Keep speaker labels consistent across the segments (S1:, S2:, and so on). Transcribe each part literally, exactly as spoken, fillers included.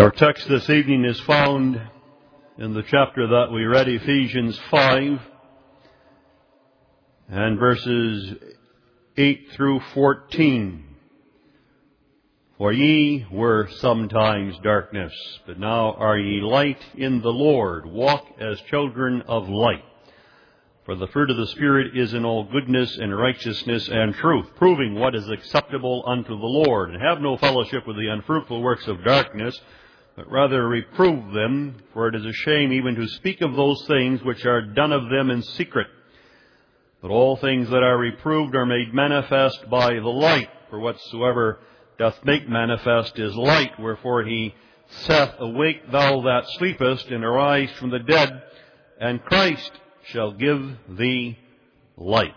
S1: Our text this evening is found in the chapter that we read, Ephesians five, and verses eight through fourteen. For ye were sometimes darkness, but now are ye light in the Lord. Walk as children of light. For the fruit of the Spirit is in all goodness and righteousness and truth, proving what is acceptable unto the Lord. And have no fellowship with the unfruitful works of darkness, but rather reprove them, for it is a shame even to speak of those things which are done of them in secret. But all things that are reproved are made manifest by the light, for whatsoever doth make manifest is light. Wherefore he saith, Awake thou that sleepest, and arise from the dead, and Christ shall give thee light.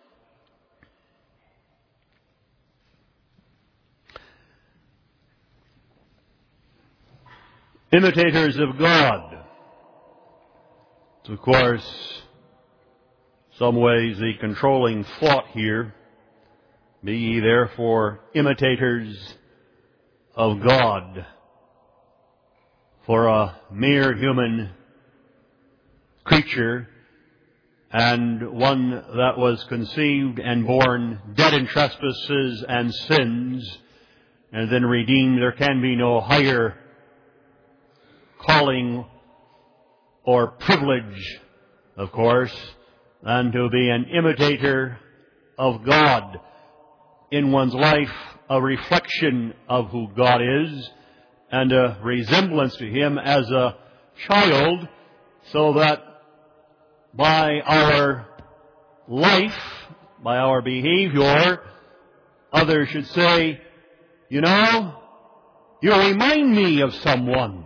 S1: Imitators of God. It's, of course, some ways the controlling thought here. Be ye therefore imitators of God. For a mere human creature, and one that was conceived and born dead in trespasses and sins, and then redeemed, there can be no higher calling or privilege, of course, than to be an imitator of God. In one's life, a reflection of who God is, and a resemblance to Him as a child, so that by our life, by our behavior, others should say, you know, you remind me of someone.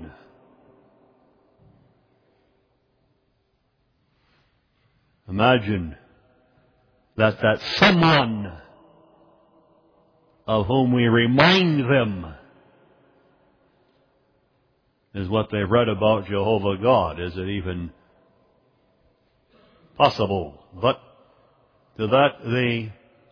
S1: Imagine that that someone of whom we remind them is what they've read about Jehovah God. Is it even possible? But to that the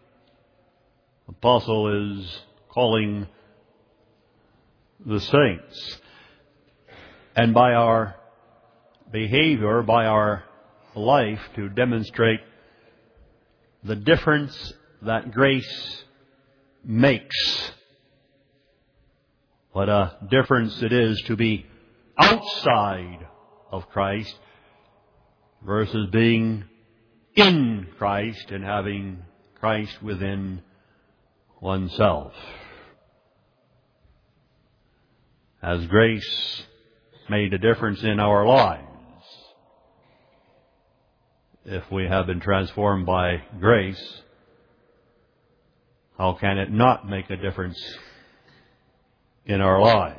S1: apostle is calling the saints. And by our behavior, by our life, to demonstrate the difference that grace makes. What a difference it is to be outside of Christ versus being in Christ and having Christ within oneself. Has grace made a difference in our lives? If we have been transformed by grace, how can it not make a difference in our lives?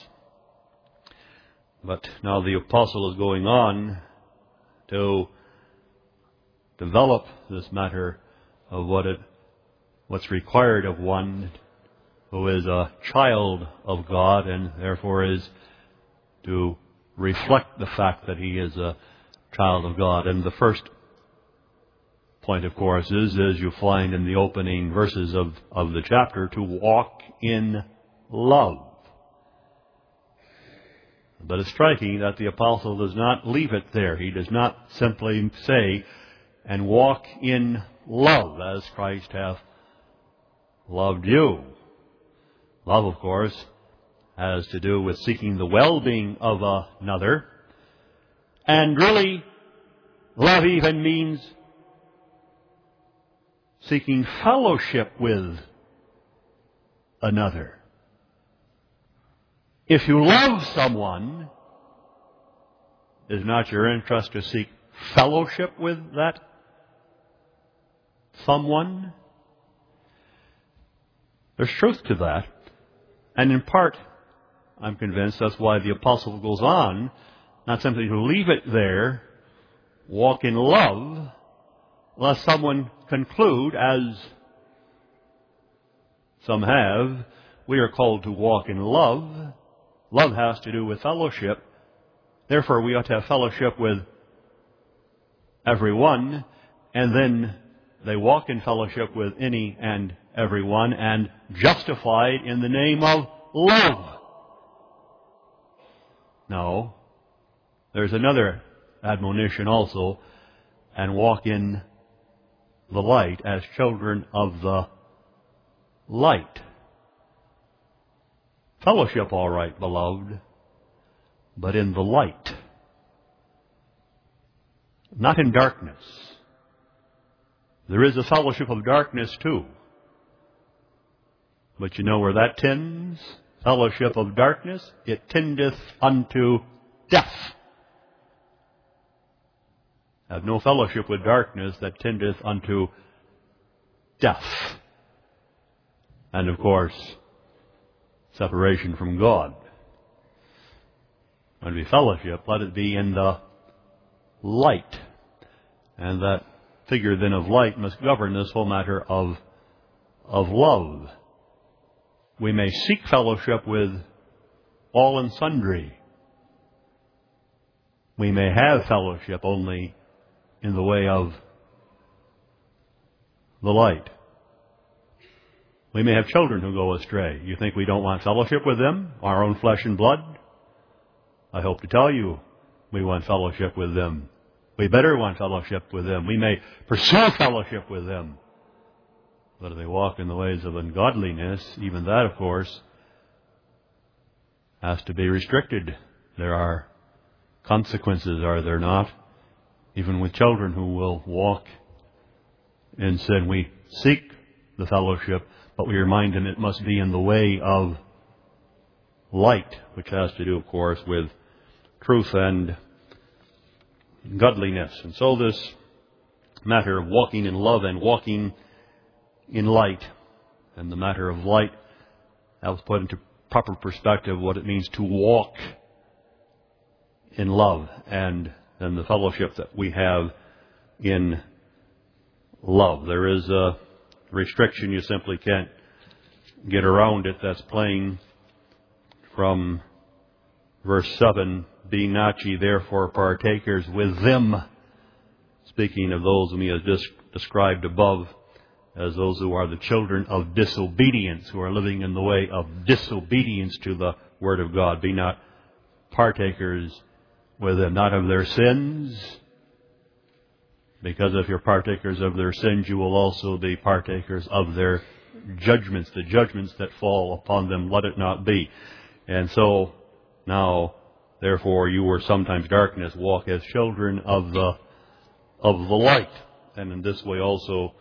S1: But now the apostle is going on to develop this matter of what it, what's required of one who is a child of God, and therefore is to reflect the fact that he is a child of God. And the first point, of course, is, as you find in the opening verses of, of the chapter, to walk in love. But it's striking that the apostle does not leave it there. He does not simply say, and walk in love as Christ hath loved you. Love, of course, has to do with seeking the well-being of another. And really, love even means seeking fellowship with another. If you love someone, is not your interest to seek fellowship with that someone? There's truth to that. And in part, I'm convinced that's why the apostle goes on, not simply to leave it there, walk in love, lest someone conclude, as some have, we are called to walk in love. Love has to do with fellowship. Therefore, we ought to have fellowship with everyone, and then they walk in fellowship with any and everyone, and justified in the name of love. No. There's another admonition also, and walk in the light as children of the light. Fellowship, all right, beloved, but in the light. Not in darkness. There is a fellowship of darkness too. But you know where that tends? Fellowship of darkness, it tendeth unto death. Have no fellowship with darkness that tendeth unto death. And of course, separation from God. When we fellowship, let it be in the light. And that figure then of light must govern this whole matter of, of love. We may seek fellowship with all and sundry. We may have fellowship only in the way of the light. We may have children who go astray. You think we don't want fellowship with them, our own flesh and blood? I hope to tell you we want fellowship with them. We better want fellowship with them. We may pursue fellowship with them. But if they walk in the ways of ungodliness, even that, of course, has to be restricted. There are consequences, are there not? Even with children who will walk in sin. We seek the fellowship, but we remind them it must be in the way of light, which has to do, of course, with truth and godliness. And so this matter of walking in love and walking in light, and the matter of light, that was put into proper perspective, what it means to walk in love, and then the fellowship that we have in love. There is a restriction, you simply can't get around it. That's plain from verse seven. Be not ye therefore partakers with them. Speaking of those whom he has described above as those who are the children of disobedience, who are living in the way of disobedience to the Word of God. Be not partakers with them, not of their sins, because if you're partakers of their sins, you will also be partakers of their judgments, the judgments that fall upon them. Let it not be. And so now, therefore, you were sometimes darkness, walk as children of the of the light, and in this way also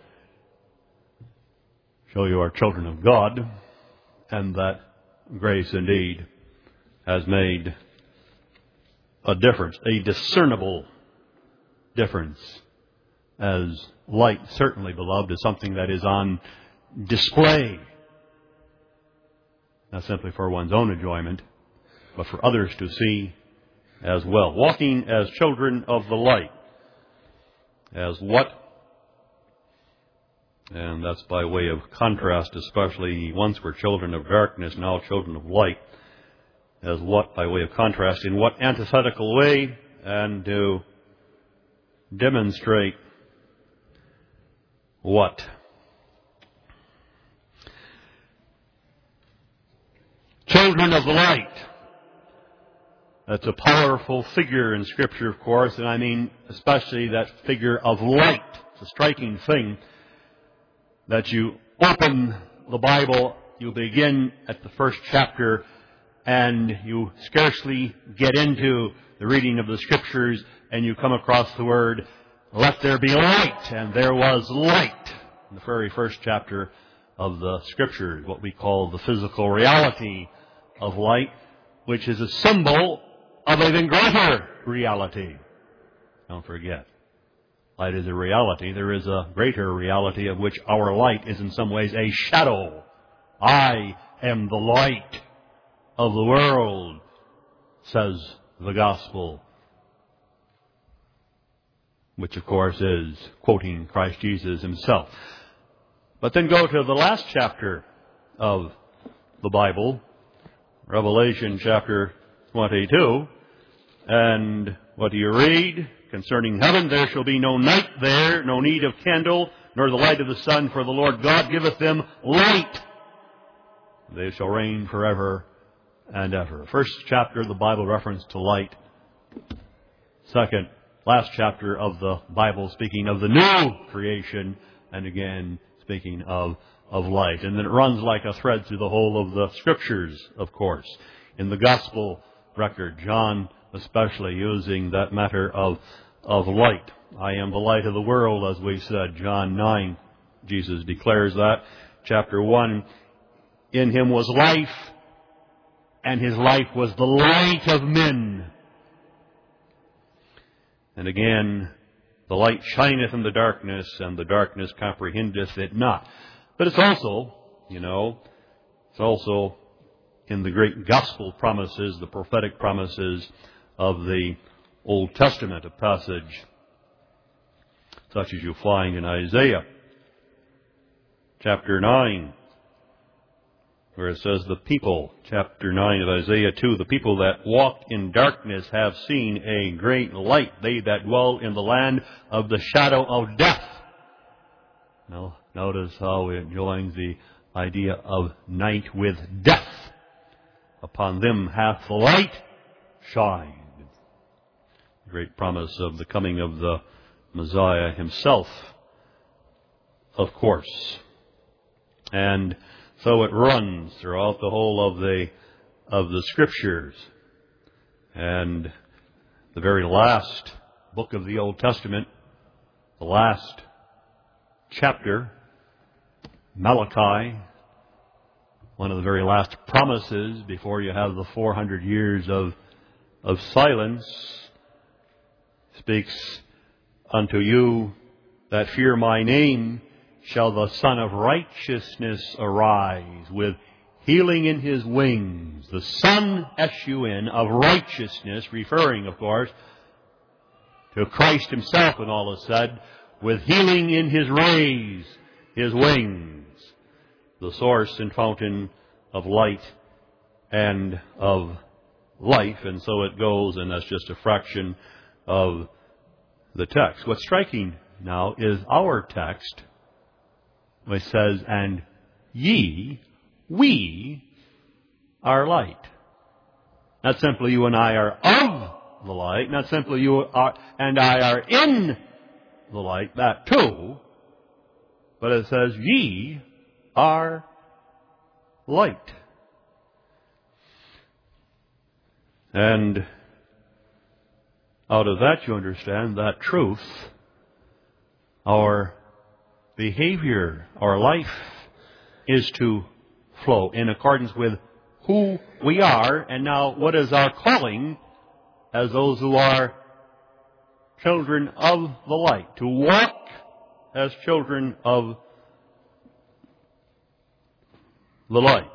S1: show you are children of God, and that grace indeed has made a difference, a discernible difference, as light, certainly, beloved, is something that is on display, not simply for one's own enjoyment, but for others to see as well. Walking as children of the light. As what? And that's by way of contrast, especially once were children of darkness, now children of light. As what? By way of contrast. In what antithetical way? And to demonstrate what? Children of the light. That's a powerful figure in Scripture, of course, and I mean especially that figure of light. It's a striking thing that you open the Bible, you begin at the first chapter, and you scarcely get into the reading of the Scriptures, and you come across the word, let there be light, and there was light in the very first chapter of the Scriptures, what we call the physical reality of light, which is a symbol of an even greater reality. Don't forget, light is a reality. There is a greater reality of which our light is in some ways a shadow. I am the light of the world, says the gospel, which of course is quoting Christ Jesus himself. But then go to the last chapter of the Bible, Revelation chapter twenty-two, and what do you read? Concerning heaven, there shall be no night there, no need of candle, nor the light of the sun, for the Lord God giveth them light. They shall reign forever and ever. First chapter of the Bible reference to light. Second, last chapter of the Bible speaking of the new creation, and again speaking of, of light. And then it runs like a thread through the whole of the Scriptures, of course. In the Gospel record, John especially using that matter of, of light. I am the light of the world, as we said, John nine. Jesus declares that. Chapter one, in him was life, and his life was the light of men. And again, the light shineth in the darkness, and the darkness comprehendeth it not. But it's also, you know, it's also in the great gospel promises, the prophetic promises of the Old Testament, a passage such as you find in Isaiah chapter nine, where it says, the people, chapter nine of Isaiah two, the people that walk in darkness have seen a great light, they that dwell in the land of the shadow of death. Now, notice how it joins the idea of night with death. Upon them hath the light shined. The great promise of the coming of the Messiah himself, of course. And so it runs throughout the whole of the of the Scriptures. And the very last book of the Old Testament, the last chapter, Malachi, one of the very last promises before you have the four hundred years of of silence, speaks, unto you that fear my name shall the Son of Righteousness arise with healing in his wings. The Son, S U N, of righteousness, referring, of course, to Christ himself when all is said, with healing in his rays, his wings, the source and fountain of light and of life. And so it goes, and that's just a fraction of the text. What's striking now is our text, which says, and ye, we are light. Not simply you and I are of the light, not simply you are, and I are in the light, that too, but it says, ye are light. And out of that you understand that truth, our behavior, our life is to flow in accordance with who we are, and now what is our calling as those who are children of the light, to walk as children of the light.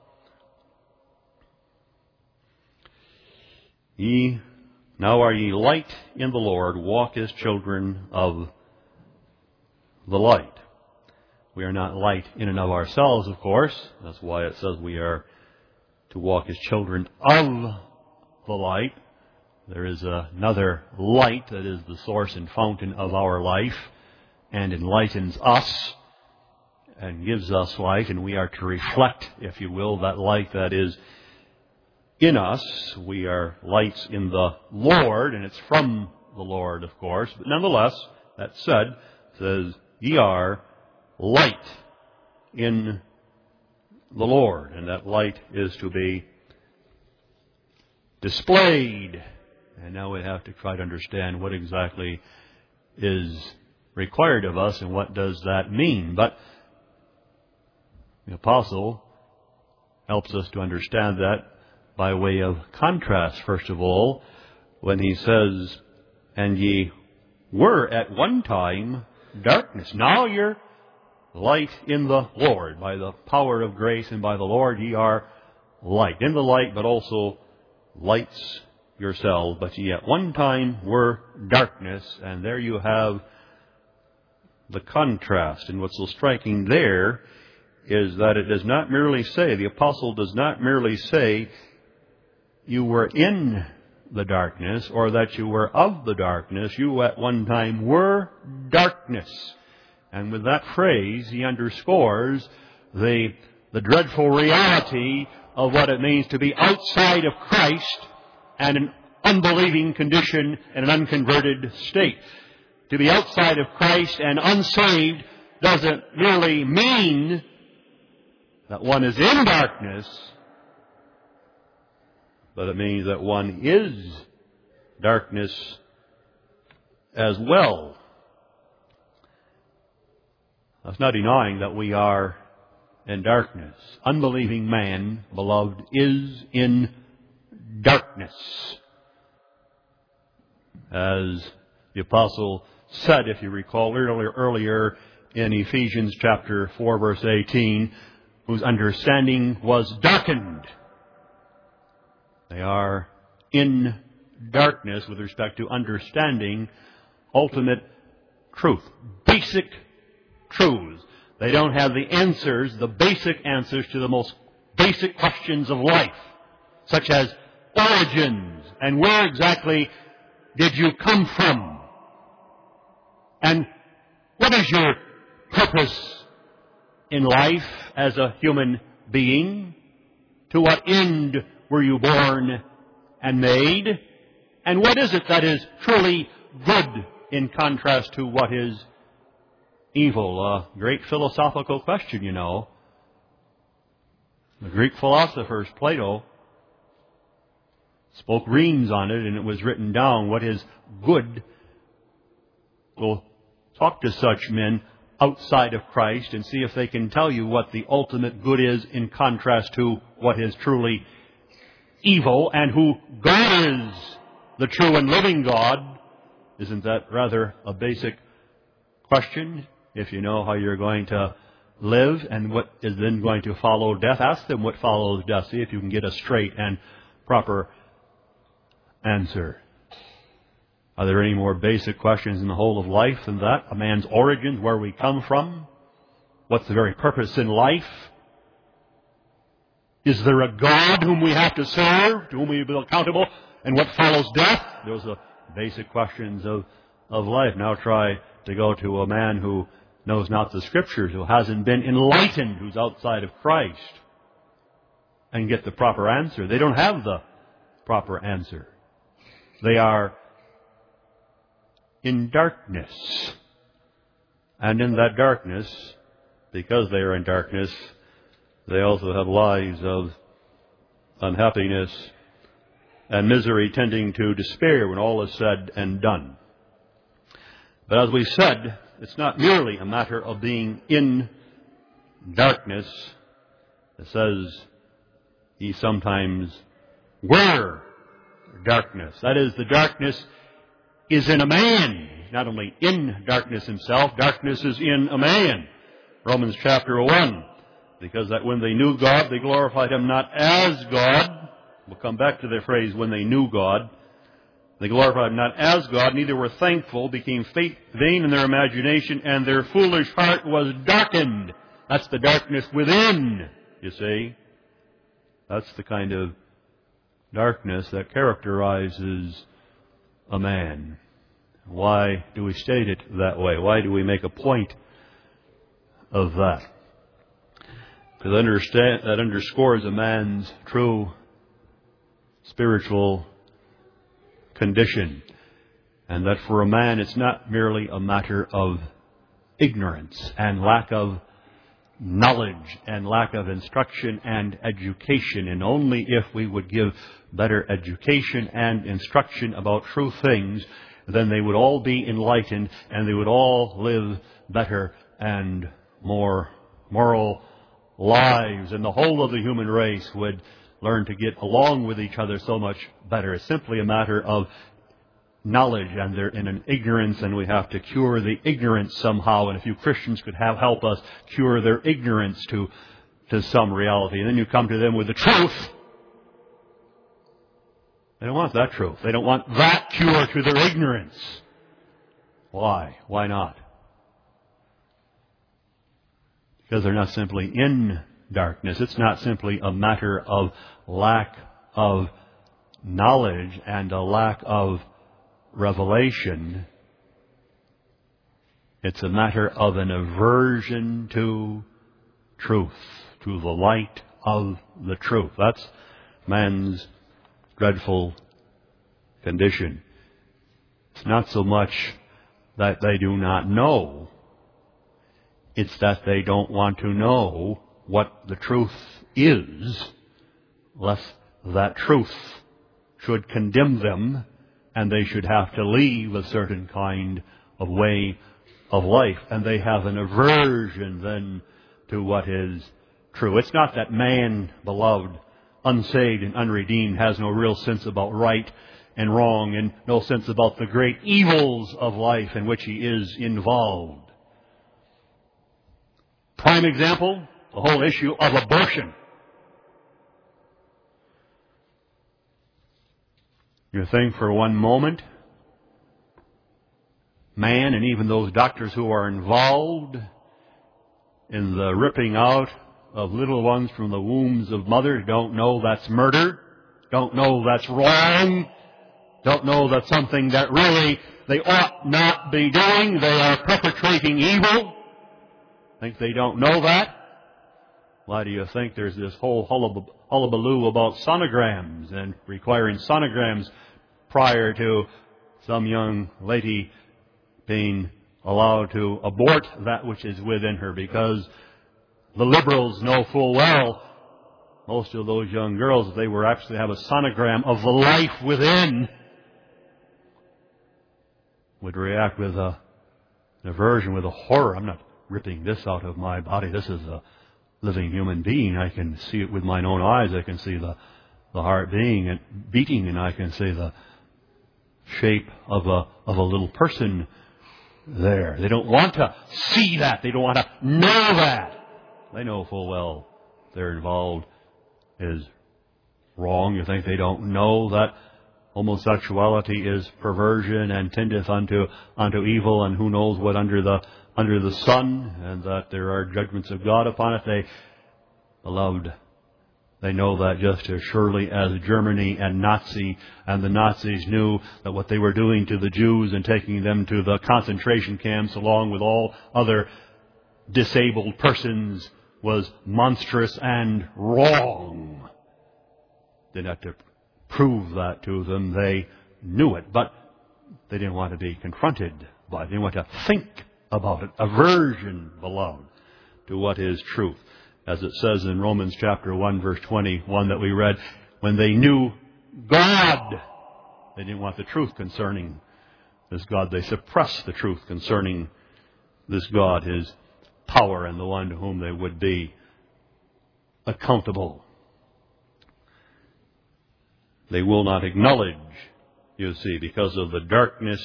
S1: Ye, now are ye light in the Lord, walk as children of the light. We are not light in and of ourselves, of course. That's why it says we are to walk as children of the light. There is another light that is the source and fountain of our life and enlightens us and gives us light, and we are to reflect, if you will, that light that is in us. We are lights in the Lord, and it's from the Lord, of course. But nonetheless, that said, it says, ye are light in the Lord. And that light is to be displayed. And now we have to try to understand what exactly is required of us and what does that mean. But the apostle helps us to understand that by way of contrast, first of all, when he says, and ye were at one time darkness. Now you're light in the Lord. By the power of grace and by the Lord ye are light. In the light, but also lights yourselves. But ye at one time were darkness. And there you have the contrast. And what's so striking there is that it does not merely say, the apostle does not merely say, you were in the darkness, or that you were of the darkness. You at one time were darkness. And with that phrase, he underscores the the dreadful reality of what it means to be outside of Christ and an unbelieving condition in an unconverted state. To be outside of Christ and unsaved doesn't merely mean that one is in darkness, but it means that one is darkness as well. That's not denying that we are in darkness. Unbelieving man, beloved, is in darkness. As the apostle said, if you recall earlier, earlier in Ephesians chapter four, verse eighteen, whose understanding was darkened. They are in darkness with respect to understanding ultimate truth, basic truths. They don't have the answers, the basic answers to the most basic questions of life, such as origins and where exactly did you come from? And what is your purpose in life as a human being? To what end were you born and made? And what is it that is truly good in contrast to what is evil? A great philosophical question, you know. The Greek philosophers, Plato, spoke reams on it, and it was written down. What is good? We'll talk to such men outside of Christ and see if they can tell you what the ultimate good is in contrast to what is truly evil, and who God is, the true and living God. Isn't that rather a basic question? If you know how you're going to live and what is then going to follow death, ask them what follows death. See if you can get a straight and proper answer. Are there any more basic questions in the whole of life than that? A man's origins, where we come from? What's the very purpose in life? Is there a God whom we have to serve, to whom we will be accountable? And what follows death? Those are basic questions of, of life. Now try to go to a man who knows not the Scriptures, who hasn't been enlightened, who's outside of Christ, and get the proper answer. They don't have the proper answer. They are in darkness. And in that darkness, because they are in darkness, they also have lives of unhappiness and misery, tending to despair when all is said and done. But as we said, it's not merely a matter of being in darkness. It says, ye sometimes were darkness. That is, the darkness is in a man. He's not only in darkness himself, darkness is in a man. Romans chapter one. Because that when they knew God, they glorified Him not as God. We'll come back to the phrase, when they knew God. They glorified Him not as God, neither were thankful, became vain in their imagination, and their foolish heart was darkened. That's the darkness within, you see. That's the kind of darkness that characterizes a man. Why do we state it that way? Why do we make a point of that? Because understand, that underscores a man's true spiritual condition. And that for a man it's not merely a matter of ignorance and lack of knowledge and lack of instruction and education. And only if we would give better education and instruction about true things, then they would all be enlightened and they would all live better and more moral lives, and the whole of the human race would learn to get along with each other so much better. It's simply a matter of knowledge, and they're in an ignorance, and we have to cure the ignorance somehow. And if you Christians could have help us cure their ignorance to, to some reality, and then you come to them with the truth. They don't want that truth. They don't want that cure to their ignorance. Why? Why not? Because they're not simply in darkness. It's not simply a matter of lack of knowledge and a lack of revelation. It's a matter of an aversion to truth. to the light of the truth. That's man's dreadful condition. It's not so much that they do not know. It's that they don't want to know what the truth is, lest that truth should condemn them and they should have to leave a certain kind of way of life. And they have an aversion then to what is true. It's not that man, beloved, unsaved and unredeemed, has no real sense about right and wrong and no sense about the great evils of life in which he is involved. Prime example, the whole issue of abortion. You think for one moment, man and even those doctors who are involved in the ripping out of little ones from the wombs of mothers don't know that's murder, don't know that's wrong, don't know that's something that really they ought not be doing. They are perpetrating evil. Think they don't know that? Why do you think there's this whole hullab- hullabaloo about sonograms and requiring sonograms prior to some young lady being allowed to abort that which is within her? Because the liberals know full well most of those young girls, if they were actually have a sonogram of the life within, would react with a, an aversion, with a horror. I'm not ripping this out of my body. This is a living human being. I can see it with my own eyes. I can see the, the heart being and beating, and I can see the shape of a of a little person there. They don't want to see that. They don't want to know that. They know full well they're involved is wrong. You think they don't know that homosexuality is perversion and tendeth unto unto evil, and who knows what under the under the sun, and that there are judgments of God upon it? They, beloved, they know that just as surely as Germany and Nazi and the Nazis knew that what they were doing to the Jews and taking them to the concentration camps along with all other disabled persons was monstrous and wrong. They didn't have to prove that to them. They knew it, but they didn't want to be confronted by it. They didn't want to think about it. Aversion, beloved, to what is truth. As it says in Romans chapter one, verse twenty-one that we read, when they knew God, they didn't want the truth concerning this God. They suppressed the truth concerning this God, His power, and the one to whom they would be accountable. They will not acknowledge, you see, because of the darkness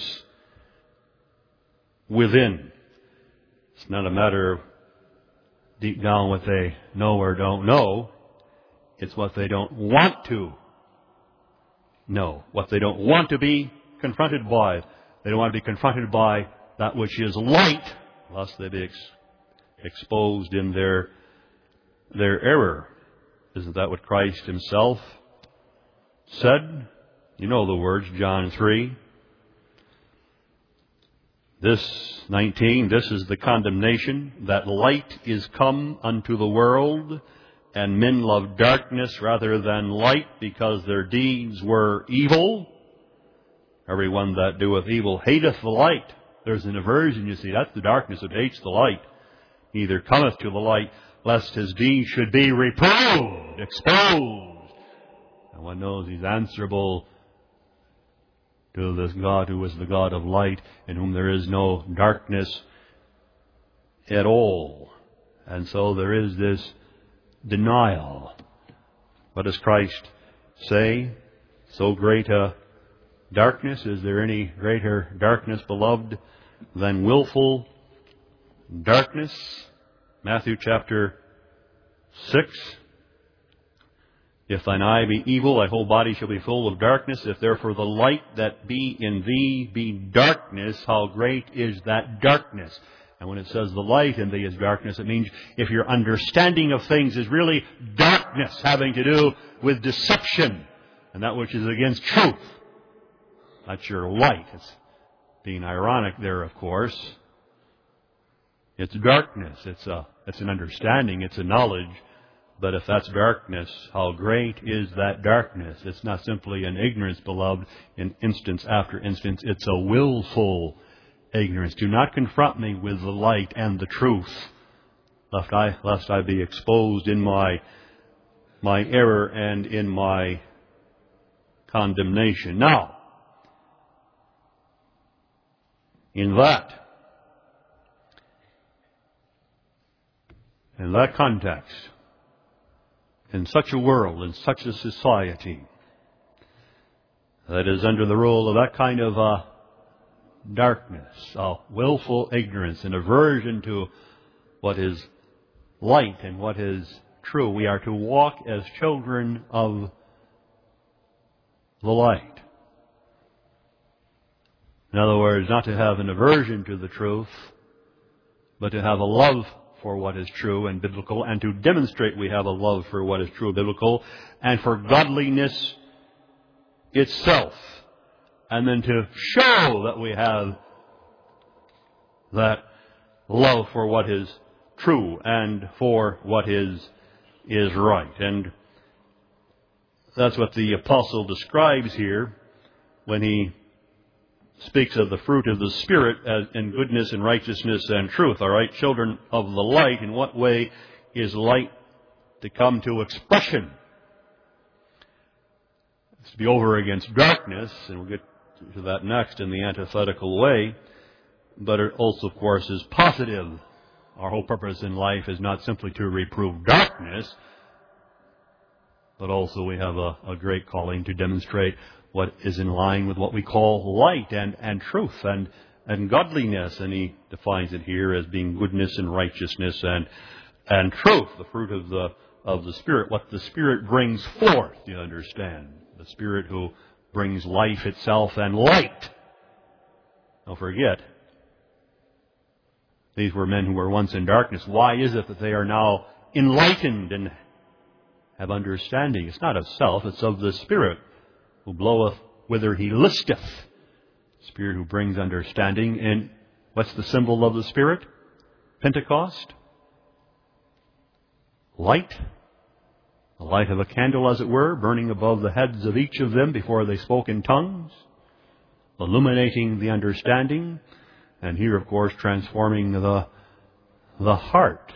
S1: within. It's not a matter of deep down what they know or don't know. It's what they don't want to know, what they don't want to be confronted by. They don't want to be confronted by that which is light, lest they be ex- exposed in their their error. Isn't that what Christ Himself said? You know the words, John three. This, nineteen, this is the condemnation, that light is come unto the world, and men love darkness rather than light, because their deeds were evil. Everyone that doeth evil hateth the light. There's an aversion, you see. That's the darkness that hates the light. He either cometh to the light, lest his deeds should be reproved, exposed. And one knows he's answerable to this God who is the God of light, in whom there is no darkness at all. And so there is this denial. What does Christ say? So great a darkness, is there any greater darkness, beloved, than willful darkness? Matthew chapter six. If thine eye be evil, thy whole body shall be full of darkness. If therefore the light that be in thee be darkness, how great is that darkness? And when it says the light in thee is darkness, it means if your understanding of things is really darkness, having to do with deception and that which is against truth, that's your light. It's being ironic there, of course. It's darkness. It's a, it's an understanding. It's a knowledge But if that's darkness, how great is that darkness? It's not simply an ignorance, beloved, in instance after instance. It's a willful ignorance. Do not confront me with the light and the truth, lest I, lest I be exposed in my, my error and in my condemnation. Now, in that, in that context, in such a world, in such a society that is under the rule of that kind of uh, darkness, of willful ignorance and aversion to what is light and what is true, we are to walk as children of the light. In other words, not to have an aversion to the truth, but to have a love for what is true and biblical, and to demonstrate we have a love for what is true and biblical, and for godliness itself. And then to show that we have that love for what is true and for what is, is right. And that's what the apostle describes here when he speaks of the fruit of the Spirit as in goodness and righteousness and truth. All right, children of the light. In what way is light to come to expression? It's to be over against darkness, and we'll get to that next in the antithetical way. But it also, of course, is positive. Our whole purpose in life is not simply to reprove darkness, but also we have a, a great calling to demonstrate what is in line with what we call light and, and truth and, and godliness. And he defines it here as being goodness and righteousness and, and truth, the fruit of the, of the Spirit, what the Spirit brings forth, you understand. The Spirit who brings life itself and light. Don't forget, these were men who were once in darkness. Why is it that they are now enlightened and have understanding? It's not of self, it's of the Spirit who bloweth whither he listeth. Spirit who brings understanding. And what's the symbol of the Spirit? Pentecost. Light. The light of a candle, as it were, burning above the heads of each of them before they spoke in tongues, illuminating the understanding, and here, of course, transforming the, the heart.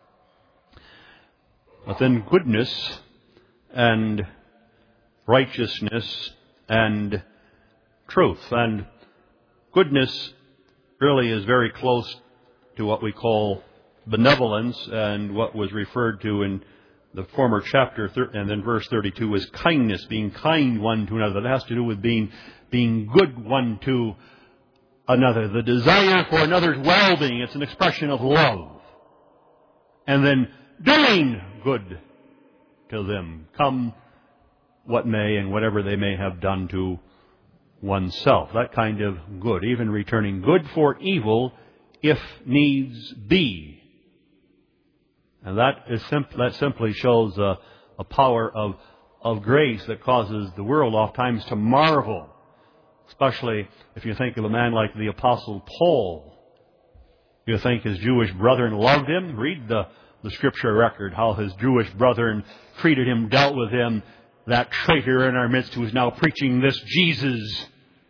S1: But then goodness and righteousness and truth. And goodness really is very close to what we call benevolence, and what was referred to in the former chapter and then verse thirty-two is kindness, being kind one to another. That has to do with being, being good one to another. The desire for another's well-being. It's an expression of love. And then doing good to them, come what may and whatever they may have done to oneself. That kind of good. Even returning good for evil if needs be. And that is simp- that simply shows a, a power of, of grace that causes the world oftentimes to marvel. Especially if you think of a man like the Apostle Paul. You think his Jewish brethren loved him? Read the, the scripture record, how his Jewish brethren treated him, dealt with him. That traitor in our midst who is now preaching this Jesus.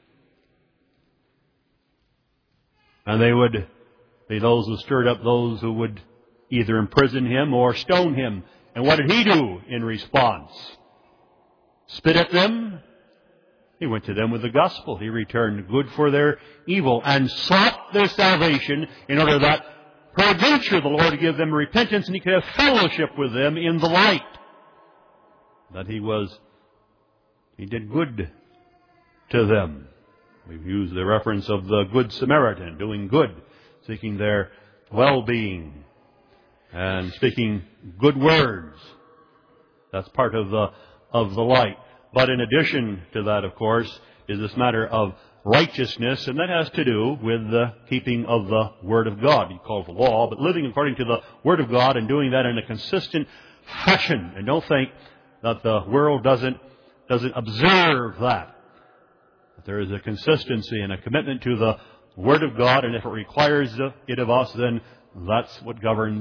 S1: And they would be those who stirred up those who would either imprison him or stone him. And what did he do in response? Spit at them? He went to them with the gospel. He returned good for their evil and sought their salvation in order that peradventure the Lord would give them repentance and he could have fellowship with them in the light. That he was, he did good to them. We've used the reference of the Good Samaritan, doing good, seeking their well-being, and speaking good words. That's part of the, of the light. But in addition to that, of course, is this matter of righteousness, and that has to do with the keeping of the Word of God. You call it the law, but living according to the Word of God and doing that in a consistent fashion. And don't think that the world doesn't doesn't observe that. But there is a consistency and a commitment to the Word of God, and if it requires it of us, then that's what governs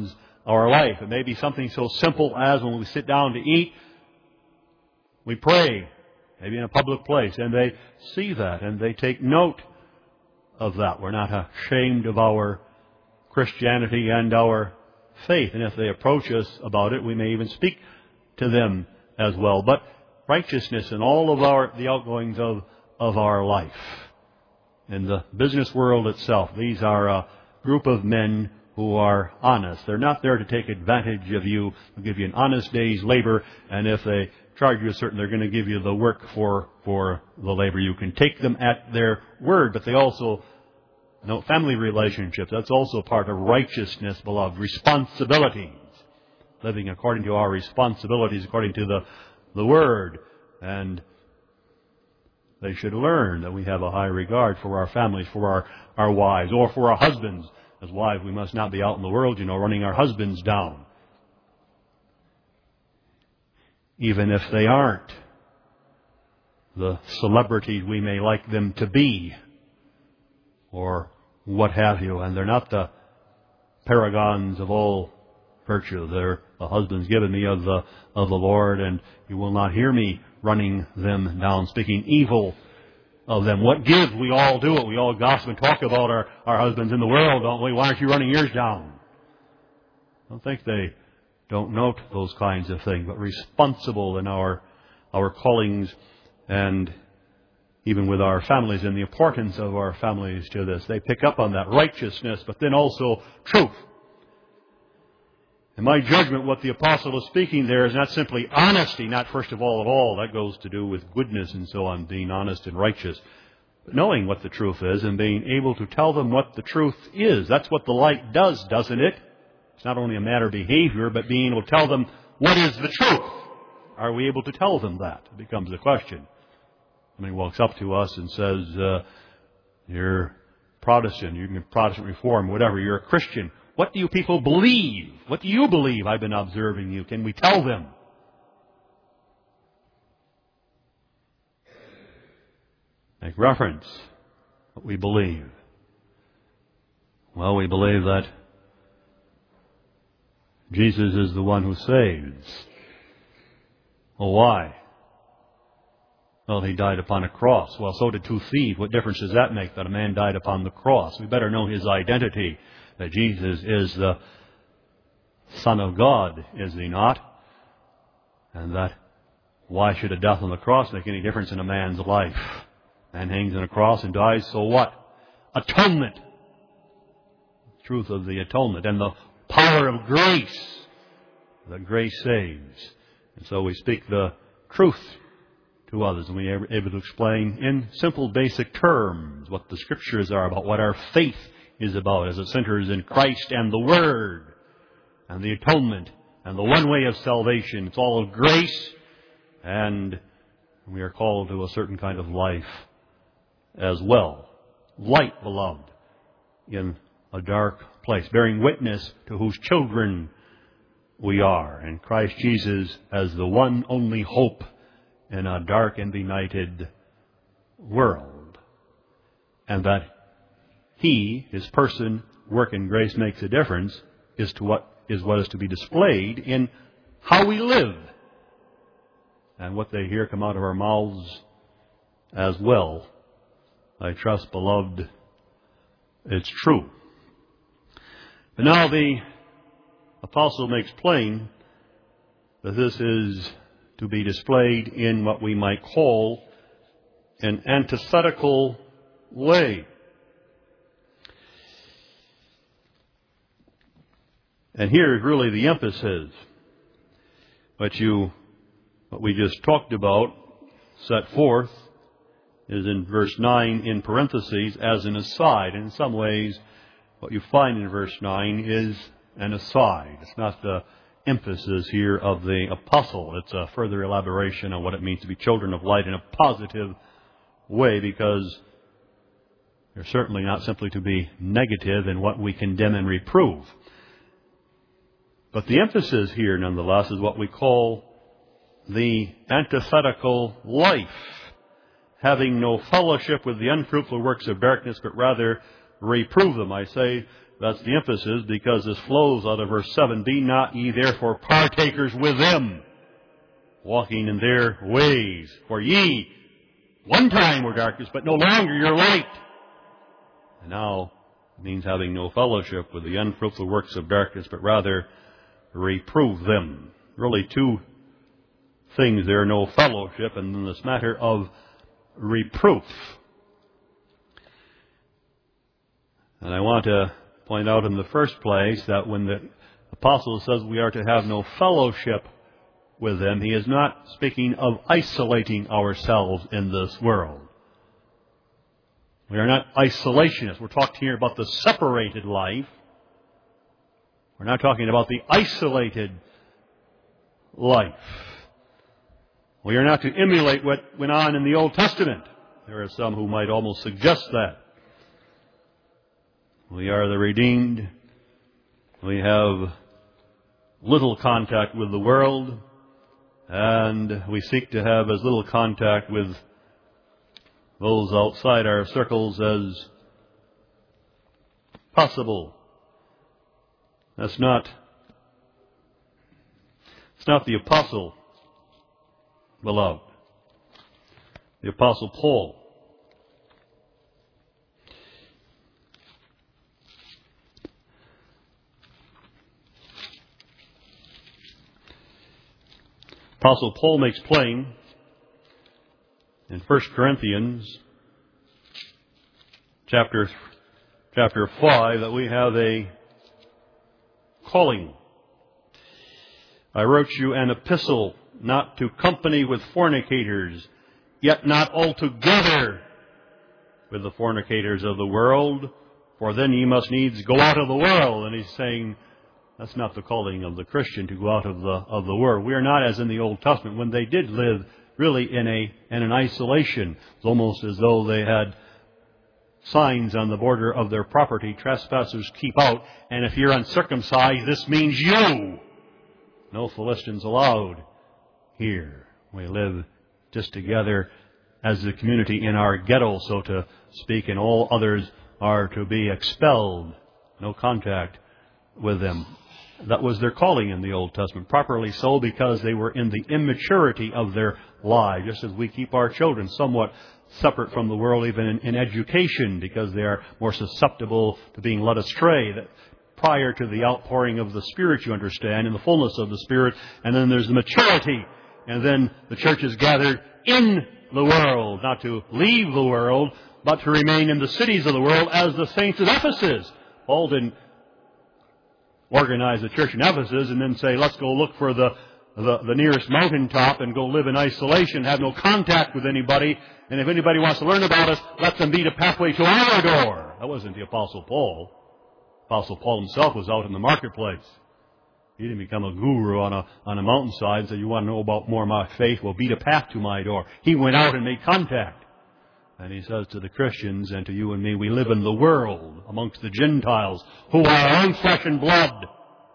S1: our life. It may be something so simple as when we sit down to eat, we pray, maybe in a public place, and they see that and they take note of that. We're not ashamed of our Christianity and our faith. And if they approach us about it, we may even speak to them as well. But righteousness in all of our the outgoings of, of our life. In the business world itself, these are a group of men who are honest. They're not there to take advantage of you. They'll give you an honest day's labor, and if they charge you a certain, they're going to give you the work for, for the labor. You can take them at their word, but they also know family relationships. That's also part of righteousness, beloved. Responsibilities. Living according to our responsibilities, according to the, the word. And they should learn that we have a high regard for our families, for our, our wives, or for our husbands. As wives, we must not be out in the world, you know, running our husbands down. Even if they aren't the celebrities we may like them to be, or what have you. And they're not the paragons of all virtue. They're the husbands given me of the of the Lord, and you will not hear me running them down, speaking evil of them. What gives? We all do it. We all gossip and talk about our, our husbands in the world, don't we? Why aren't you running yours down? I don't think they don't note those kinds of things, but responsible in our our callings and even with our families and the importance of our families to this. They pick up on that righteousness, but then also truth. In my judgment, what the apostle is speaking there is not simply honesty, not first of all at all. That goes to do with goodness and so on, being honest and righteous. But knowing what the truth is and being able to tell them what the truth is. That's what the light does, doesn't it? It's not only a matter of behavior, but being able to tell them what is the truth. Are we able to tell them that? It becomes the question. Somebody walks up to us and says, uh, you're Protestant, you're Protestant Reform, whatever, you're a Christian. What do you people believe? What do you believe? I've been observing you. Can we tell them? Make reference to what we believe. Well, we believe that Jesus is the one who saves. Well, why? Well, he died upon a cross. Well, so did two thieves. What difference does that make that a man died upon the cross? We better know his identity, that Jesus is the Son of God, is he not? And that why should a death on the cross make any difference in a man's life? Man hangs on a cross and dies, so what? Atonement. The truth of the atonement and the power of grace. That grace saves. And so we speak the truth to others, and we are able to explain in simple, basic terms what the Scriptures are about, what our faith is about, as it centers in Christ and the Word, and the atonement, and the one way of salvation. It's all of grace, and we are called to a certain kind of life as well. Light, beloved, in a dark place, bearing witness to whose children we are, and Christ Jesus as the one only hope in a dark and benighted world. And that He, His person, work, and grace makes a difference is to what is what is to be displayed in how we live. And what they hear come out of our mouths as well. I trust, beloved, it's true. But now the apostle makes plain that this is to be displayed in what we might call an antithetical way. And here is really the emphasis. What you, what we just talked about, set forth, is in verse nine in parentheses as an aside. In some ways, what you find in verse nine is an aside. It's not the emphasis here of the apostle. It's a further elaboration on what it means to be children of light in a positive way, because they're certainly not simply to be negative in what we condemn and reprove. But the emphasis here, nonetheless, is what we call the antithetical life, having no fellowship with the unfruitful works of darkness, but rather reprove them. I say That's the emphasis, because this flows out of verse seven. Be not ye therefore partakers with them, walking in their ways. For ye one time were darkness, but no longer you're light. And now it means having no fellowship with the unfruitful works of darkness, but rather reprove them. Really two things there, no fellowship, and then this matter of reproof. And I want to point out in the first place that when the apostle says we are to have no fellowship with them, he is not speaking of isolating ourselves in this world. We are not isolationists. We're talking here about the separated life. We're not talking about the isolated life. We are not to emulate what went on in the Old Testament. There are some who might almost suggest that. We are the redeemed. We have little contact with the world, and we seek to have as little contact with those outside our circles as possible. That's not, it's not the apostle, beloved. The apostle Paul. Apostle Paul makes plain in First Corinthians chapter, chapter five that we have a calling. I wrote you an epistle not to company with fornicators, yet not altogether with the fornicators of the world, for then ye must needs go out of the world. And he's saying that's not the calling of the Christian, to go out of the of the world. We are not as in the Old Testament, when they did live really in a in an isolation. It's almost as though they had signs on the border of their property: trespassers keep out, and if you're uncircumcised, this means you. No Philistines allowed here. We live just together as the community in our ghetto, so to speak, and all others are to be expelled. No contact with them. That was their calling in the Old Testament. Properly so, because they were in the immaturity of their lives, just as we keep our children somewhat separate from the world, even in, in education, because they are more susceptible to being led astray. That prior to the outpouring of the Spirit, you understand, in the fullness of the Spirit, and then there's the maturity, and then the church is gathered in the world, not to leave the world, but to remain in the cities of the world as the saints of Ephesus. Paul didn't organize the church in Ephesus and then say, let's go look for the, the, the nearest mountaintop and go live in isolation, have no contact with anybody, and if anybody wants to learn about us, let them beat a pathway to our door. That wasn't the Apostle Paul. Apostle Paul himself was out in the marketplace. He didn't become a guru on a on a mountainside and say, you want to know about more of my faith? Well, beat a path to my door. He went out and made contact. And he says to the Christians and to you and me, we live in the world amongst the Gentiles who are our own flesh and blood.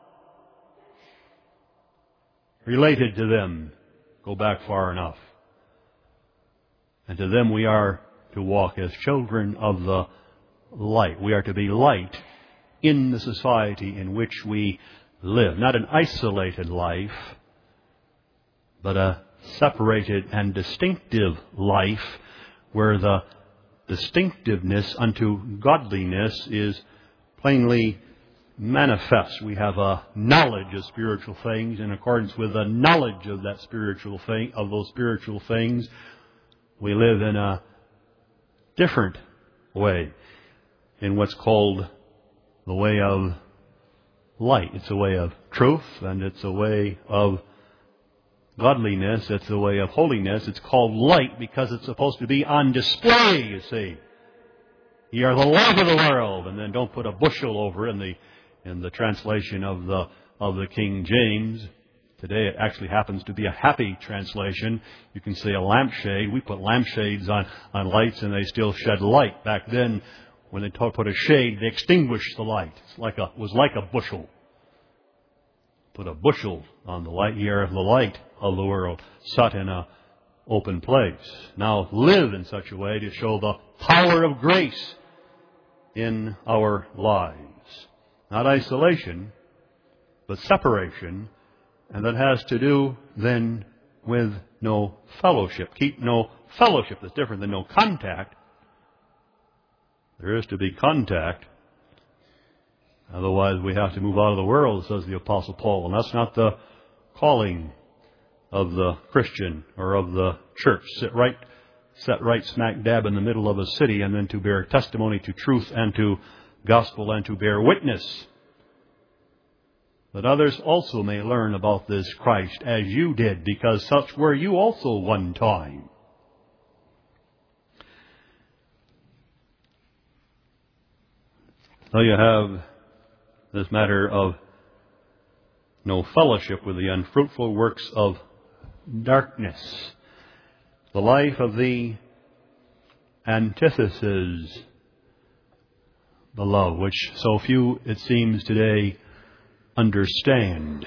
S1: Related to them. Go back far enough. And to them we are to walk as children of the light. We are to be light in the society in which we live. Not an isolated life, but a separated and distinctive life, where the distinctiveness unto godliness is plainly manifest. We have a knowledge of spiritual things. In accordance with the knowledge of that spiritual thing, of those spiritual things, we live in a different way, in what's called the way of light. It's a way of truth, and it's a way of godliness. It's a way of holiness. It's called light because it's supposed to be on display, you see. Ye are the light of the world. And then don't put a bushel over in the in the translation of the of the King James. Today it actually happens to be a happy translation. You can say a lampshade. We put lampshades on, on lights and they still shed light. Back then, when they put a shade, they extinguished the light. It's like a, it was like a bushel. Put a bushel on the light. Ye are the light of the world, set in a open place. Now live in such a way to show the power of grace in our lives. not isolation, but separation, and that has to do then with no fellowship. Keep no fellowship. That's different than no contact. There is to be contact. Otherwise we have to move out of the world, says the Apostle Paul. And that's not the calling of the Christian or of the church. Sit right, set right smack dab in the middle of a city, and then to bear testimony to truth and to gospel and to bear witness, that others also may learn about this Christ as you did, because such were you also one time. So you have this matter of no fellowship with the unfruitful works of darkness. The life of the antithesis, beloved, which so few, it seems today, understand.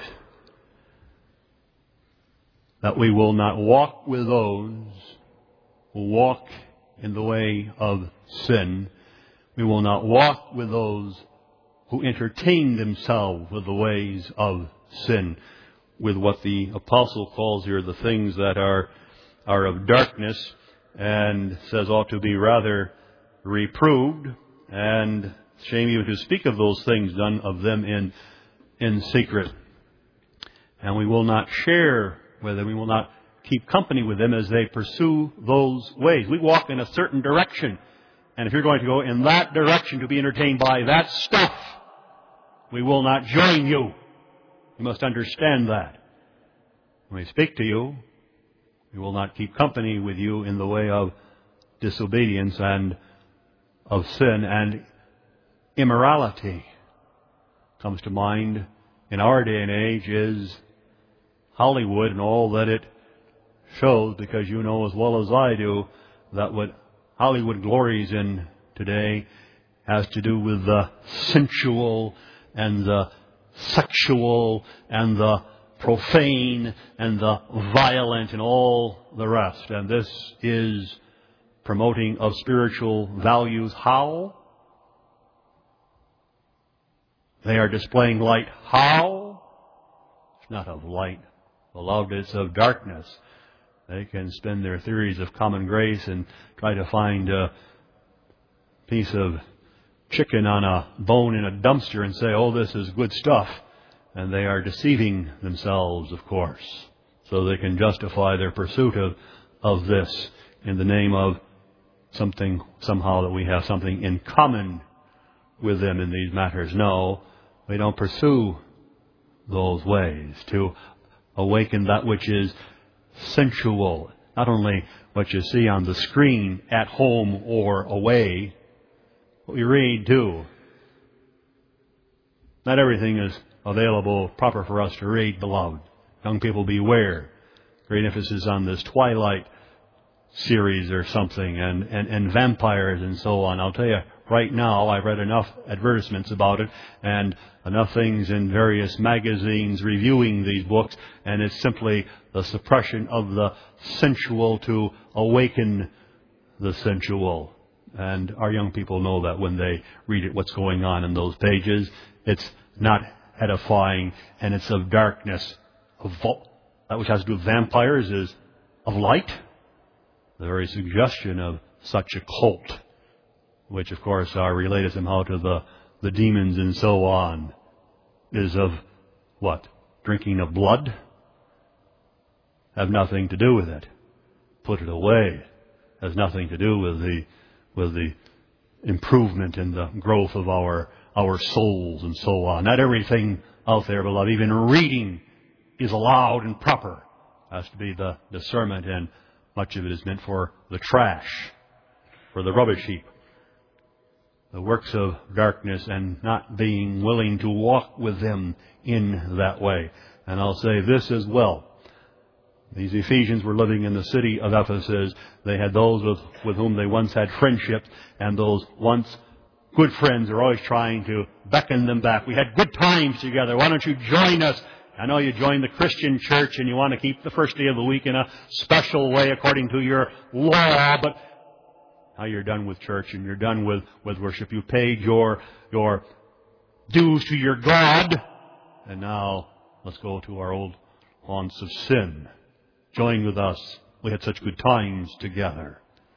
S1: That we will not walk with those who walk in the way of sin. We will not walk with those who entertain themselves with the ways of sin, with what the apostle calls here the things that are are of darkness, and says ought to be rather reproved, and shame even to speak of those things done of them in in secret. And we will not share with them, we will not keep company with them as they pursue those ways. We walk in a certain direction, and if you're going to go in that direction to be entertained by that stuff, we will not join you. You must understand that. When we speak to you, we will not keep company with you in the way of disobedience and of sin and immorality. Comes to mind in our day and age is Hollywood and all that it shows, because you know as well as I do that what Hollywood glories in today has to do with the sensual and the sexual and the profane and the violent and all the rest. And this is promoting of spiritual values. How? They are displaying light. How? It's not of light, beloved, it's of darkness. They can spin their theories of common grace and try to find a piece of chicken on a bone in a dumpster and say, oh, this is good stuff. And they are deceiving themselves, of course, so they can justify their pursuit of, of this in the name of something, somehow that we have something in common with them in these matters. No, we don't pursue those ways to awaken that which is sensual, not only what you see on the screen at home or away, but we read too. Not everything is available, proper for us to read, beloved. Young people, beware. Great emphasis on this Twilight series or something, and, and, and vampires and so on. I'll tell you, right now, I've read enough advertisements about it and enough things in various magazines reviewing these books, and it's simply the suppression of the sensual to awaken the sensual. And our young people know that when they read it, what's going on in those pages. It's not edifying, and it's of darkness. Of that which has to do with vampires is of light. The very suggestion of such a cult, which of course are related somehow to the, the demons and so on, is of what? Drinking of blood? Have nothing to do with it. Put it away. Has nothing to do with the with the improvement in the growth of our our souls and so on. Not everything out there, beloved, even reading is allowed and proper. Has to be the discernment, and much of it is meant for the trash, for the rubbish heap. The works of darkness, and not being willing to walk with them in that way. And I'll say this as well. These Ephesians were living in the city of Ephesus. They had those with, with whom they once had friendship, and those once good friends are always trying to beckon them back. We had good times together. Why don't you join us? I know you joined the Christian church and you want to keep the first day of the week in a special way according to your law, but now you're done with church and you're done with, with worship. You paid your, your dues to your God. And now, let's go to our old haunts of sin. Join with us. We had such good times together.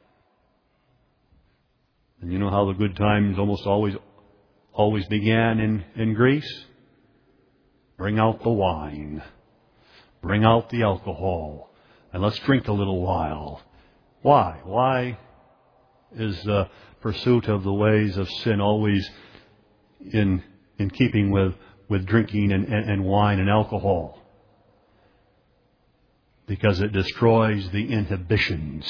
S1: And you know how the good times almost always always began in, in Greece? Bring out the wine. Bring out the alcohol. And let's drink a little while. Why? Why is the pursuit of the ways of sin always in in keeping with, with drinking and, and, and wine and alcohol? Because it destroys the inhibitions,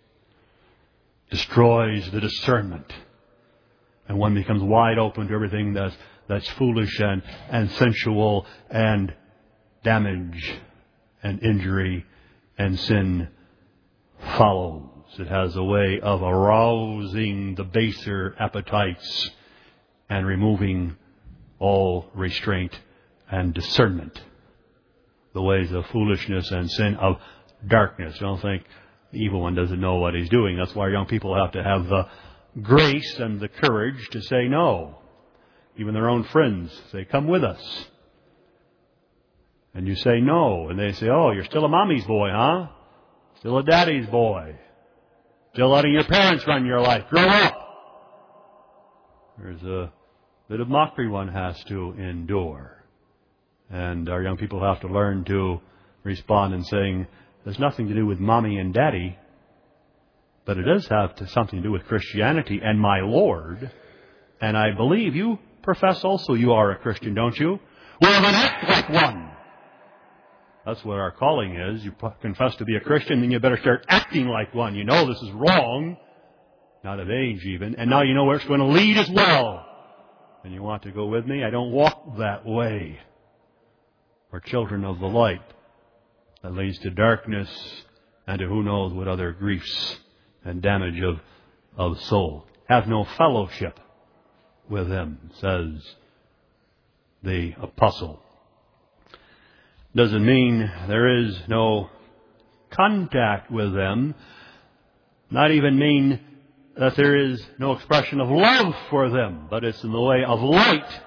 S1: destroys the discernment, and one becomes wide open to everything that's that's foolish and, and sensual and damage and injury, and sin follows. It has a way of arousing the baser appetites and removing all restraint and discernment. The ways of foolishness and sin, of darkness. I don't think the evil one doesn't know what he's doing. That's why young people have to have the grace and the courage to say no. Even their own friends say, come with us. And you say no. And they say, oh, you're still a mommy's boy, huh? Still a daddy's boy. Still letting your parents run your life. Grow up. There's a bit of mockery one has to endure. And our young people have to learn to respond in saying, there's nothing to do with mommy and daddy, but it does have to, something to do with Christianity and my Lord. And I believe you profess also you are a Christian, don't you? Well, then act like one. That's what our calling is. You confess to be a Christian, then you better start acting like one. You know this is wrong, not of age even, and now you know where it's going to lead as well. And you want to go with me? I don't walk that way. We're children of the light. That leads to darkness and to who knows what other griefs and damage of, of soul. Have no fellowship with them, says the apostle. Doesn't mean there is no contact with them. Not even mean that there is no expression of love for them, but it's in the way of light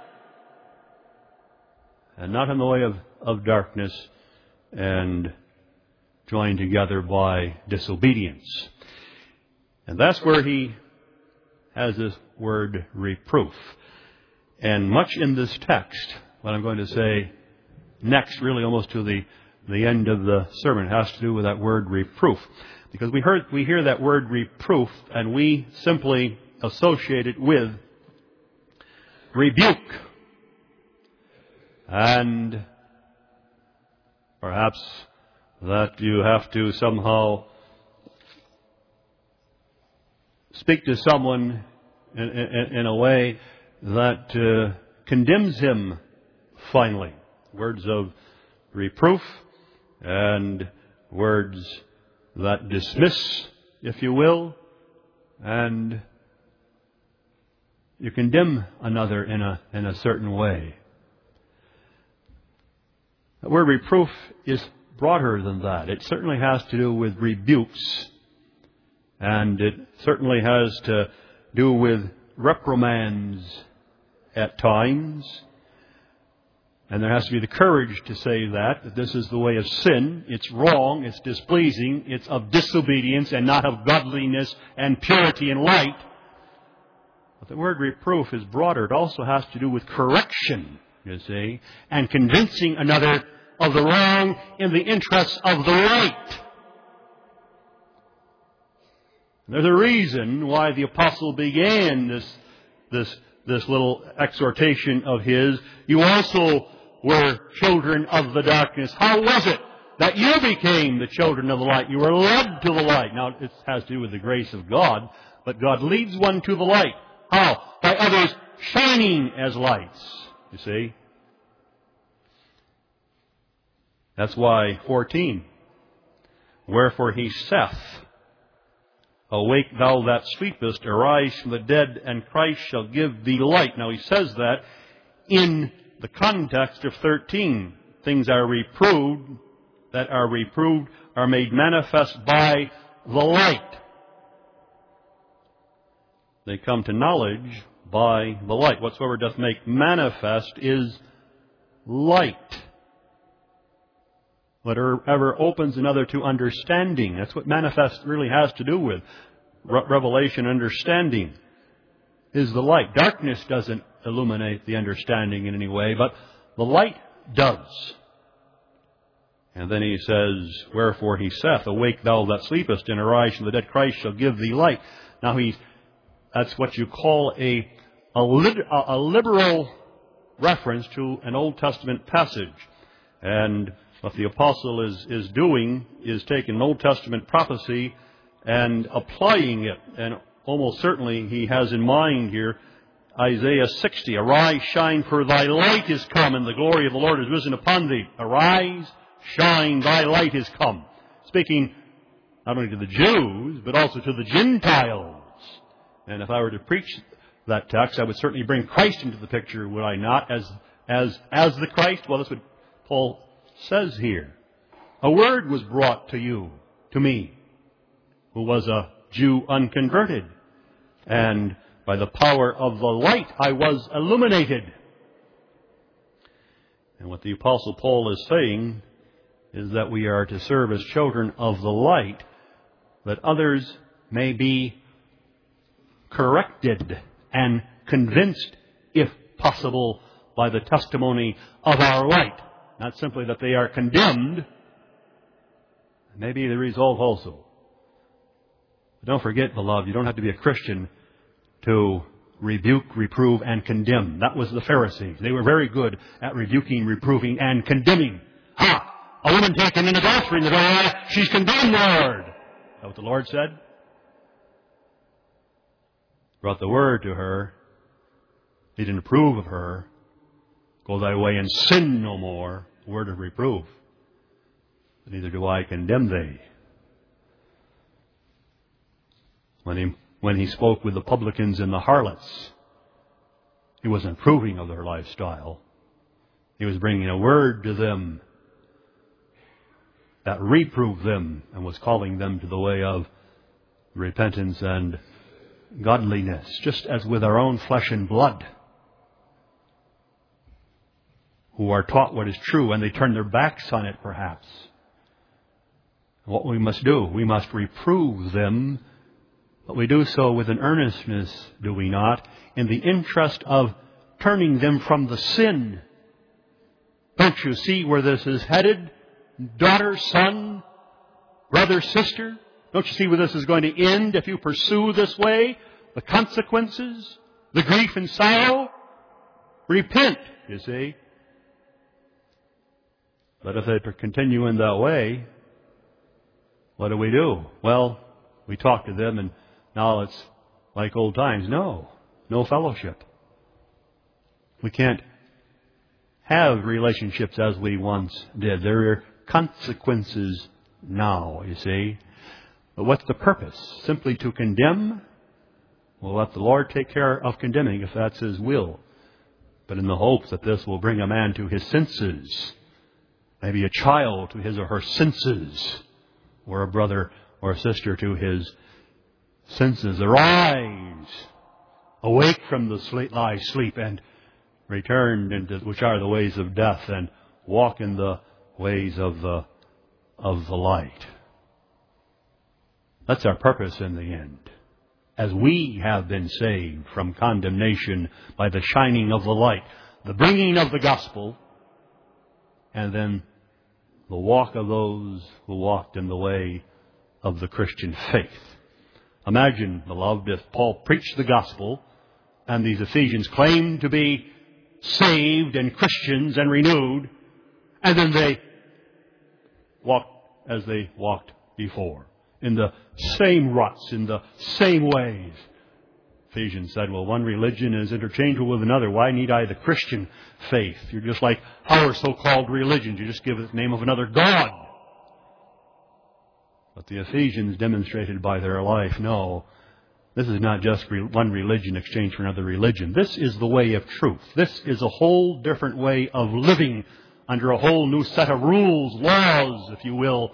S1: and not in the way of, of darkness and joined together by disobedience. And that's where he has this word reproof. And much in this text, what I'm going to say next, really almost to the, the end of the sermon, has to do with that word reproof. Because we heard we hear that word reproof and we simply associate it with rebuke. And perhaps that you have to somehow speak to someone in, in, in a way that uh, condemns him finally. Words of reproof and words that dismiss, if you will, and you condemn another in a in a certain way. The word reproof is broader than that. It certainly has to do with rebukes, and it certainly has to do with reprimands at times. And there has to be the courage to say that, that this is the way of sin. It's wrong, it's displeasing, it's of disobedience and not of godliness and purity and light. But the word reproof is broader. It also has to do with correction, you see, and convincing another of the wrong in the interests of the right. There's a reason why the apostle began this, this, this little exhortation of his. You also were children of the darkness. How was it that you became the children of the light? You were led to the light. Now, it has to do with the grace of God, but God leads one to the light. How? By others shining as lights, you see. That's why fourteen. Wherefore he saith, awake thou that sleepest, arise from the dead, and Christ shall give thee light. Now he says that in the context of thirteen. Things are reproved, that are reproved, are made manifest by the light. They come to knowledge by the light. Whatsoever doth make manifest is light. Whatever opens another to understanding. That's what manifest really has to do with. Re- revelation, understanding, is the light. Darkness doesn't illuminate the understanding in any way, but the light does. And then he says, wherefore he saith, awake thou that sleepest, and arise from the dead, Christ shall give thee light. Now he, that's what you call a, a, lit, a, a liberal reference to an Old Testament passage. And what the apostle is, is doing is taking an Old Testament prophecy and applying it. And almost certainly he has in mind here Isaiah sixty. Arise, shine, for thy light is come, and the glory of the Lord is risen upon thee. Arise, shine, thy light is come. Speaking not only to the Jews, but also to the Gentiles. And if I were to preach that text, I would certainly bring Christ into the picture, would I not, as, as, as the Christ? Well, that's what Paul says here. A word was brought to you, to me, who was a Jew unconverted. And by the power of the light, I was illuminated. And what the Apostle Paul is saying is that we are to serve as children of the light, that others may be corrected and convinced, if possible, by the testimony of our light. Not simply that they are condemned, maybe the result also. But don't forget, beloved, you don't have to be a Christian to rebuke, reprove, and condemn. That was the Pharisees. They were very good at rebuking, reproving, and condemning. Ha! A woman taken in adultery in the very act, she's condemned, Lord. Is that what the Lord said? Brought the word to her. He didn't approve of her. Go thy way and sin no more. Word of reproof. But neither do I condemn thee. When he, when he spoke with the publicans and the harlots, he wasn't approving of their lifestyle. He was bringing a word to them that reproved them and was calling them to the way of repentance and godliness, just as with our own flesh and blood, who are taught what is true and they turn their backs on it perhaps. What we must do, we must reprove them, but we do so with an earnestness, do we not, in the interest of turning them from the sin. Don't you see where this is headed? Daughter, son, brother, sister, don't you see where this is going to end if you pursue this way? The consequences, the grief and sorrow. Repent, you see. But if they continue in that way, what do we do? Well, we talk to them and now it's like old times. No, no fellowship. We can't have relationships as we once did. There are consequences now, you see. But what's the purpose? Simply to condemn? Well, let the Lord take care of condemning if that's His will. But in the hopes that this will bring a man to his senses. Maybe a child to his or her senses. Or a brother or a sister to his senses. Arise! Awake from the sleep, lie sleep and return into which are the ways of death, and walk in the ways of the of the light. That's our purpose in the end. As we have been saved from condemnation by the shining of the light, the bringing of the gospel, and then the walk of those who walked in the way of the Christian faith. Imagine, beloved, if Paul preached the gospel and these Ephesians claimed to be saved and Christians and renewed, and then they walked as they walked before, in the same ruts, in the same ways. Ephesians said, well, one religion is interchangeable with another. Why need I the Christian faith? You're just like our so-called religions. You just give it the name of another God. But the Ephesians demonstrated by their life, no, this is not just one religion exchanged for another religion. This is the way of truth. This is a whole different way of living under a whole new set of rules, laws, if you will.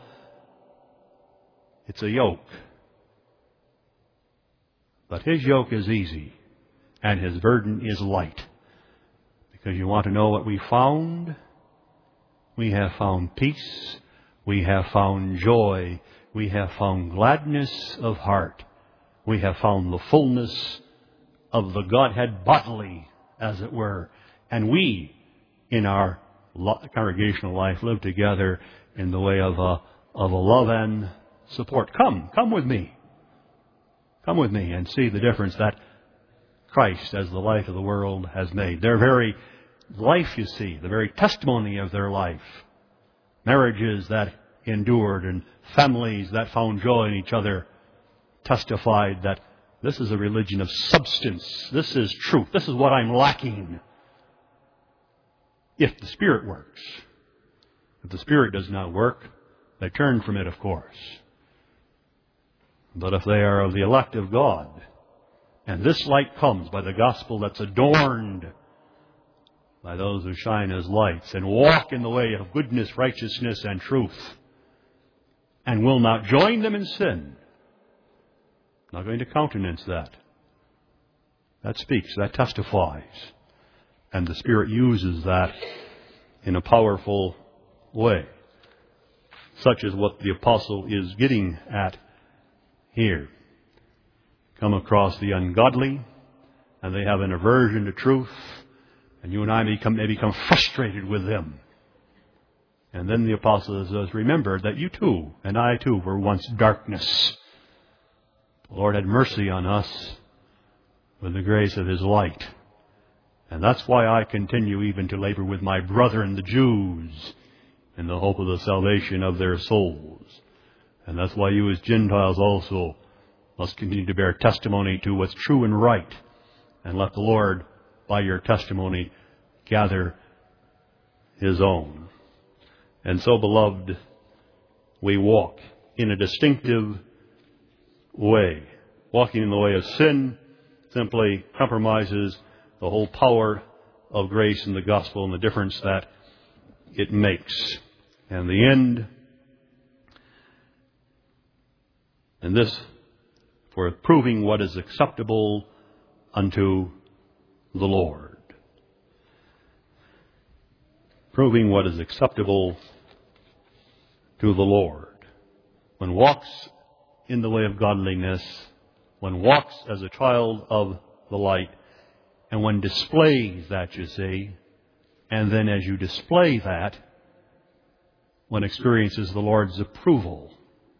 S1: It's a yoke. But His yoke is easy, and His burden is light. Because you want to know what we found? We have found peace. We have found joy. We have found gladness of heart. We have found the fullness of the Godhead bodily, as it were. And we, in our congregational life, live together in the way of a, of a love and support. Come, come with me. Come with me and see the difference that Christ, as the light of the world, has made. Their very life, you see, the very testimony of their life. Marriages that endured and families that found joy in each other testified that this is a religion of substance. This is truth. This is what I'm lacking. If the Spirit works. If the Spirit does not work, they turn from it, of course. But if they are of the elect of God, and this light comes by the gospel that's adorned by those who shine as lights and walk in the way of goodness, righteousness, and truth, and will not join them in sin, not going to countenance that. That speaks, that testifies. And the Spirit uses that in a powerful way. Such as what the apostle is getting at here. Come across the ungodly, and they have an aversion to truth, and you and I may become, may become frustrated with them. And then the apostle says, remember that you too, and I too, were once darkness. The Lord had mercy on us with the grace of His light. And that's why I continue even to labor with my brethren, the Jews, in the hope of the salvation of their souls. And that's why you as Gentiles also must continue to bear testimony to what's true and right. And let the Lord, by your testimony, gather His own. And so, beloved, we walk in a distinctive way. Walking in the way of sin simply compromises the whole power of grace in the gospel and the difference that it makes. And the end, and this for proving what is acceptable unto the Lord. Proving what is acceptable to the Lord. One walks in the way of godliness, one walks as a child of the light, and one displays that, you see, and then as you display that, one experiences the Lord's approval.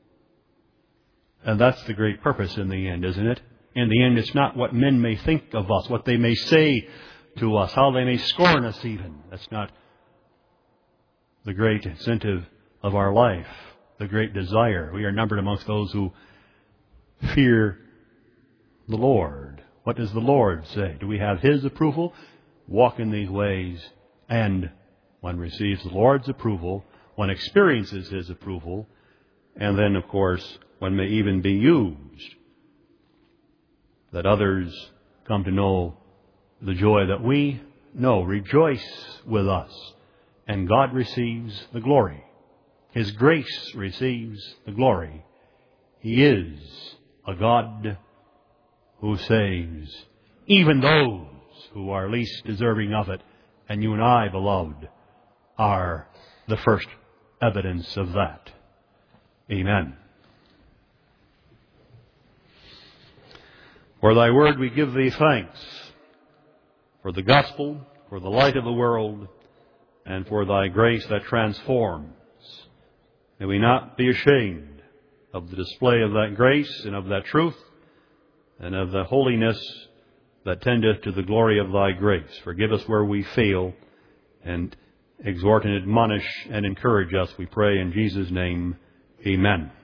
S1: And that's the great purpose in the end, isn't it? In the end, it's not what men may think of us, what they may say to us, how they may scorn us even. That's not the great incentive of our life, the great desire. We are numbered amongst those who fear the Lord. What does the Lord say? Do we have His approval? Walk in these ways, and one receives the Lord's approval, one experiences His approval, and then, of course, one may even be used that others come to know the joy that we know. Rejoice with us, and God receives the glory. His grace receives the glory. He is a God who saves even those who are least deserving of it. And you and I, beloved, are the first evidence of that. Amen. For Thy word we give Thee thanks, for the gospel, for the light of the world, and for Thy grace that transforms. May we not be ashamed of the display of that grace and of that truth and of the holiness that tendeth to the glory of Thy grace. Forgive us where we fail, and exhort and admonish and encourage us, we pray in Jesus' name. Amen.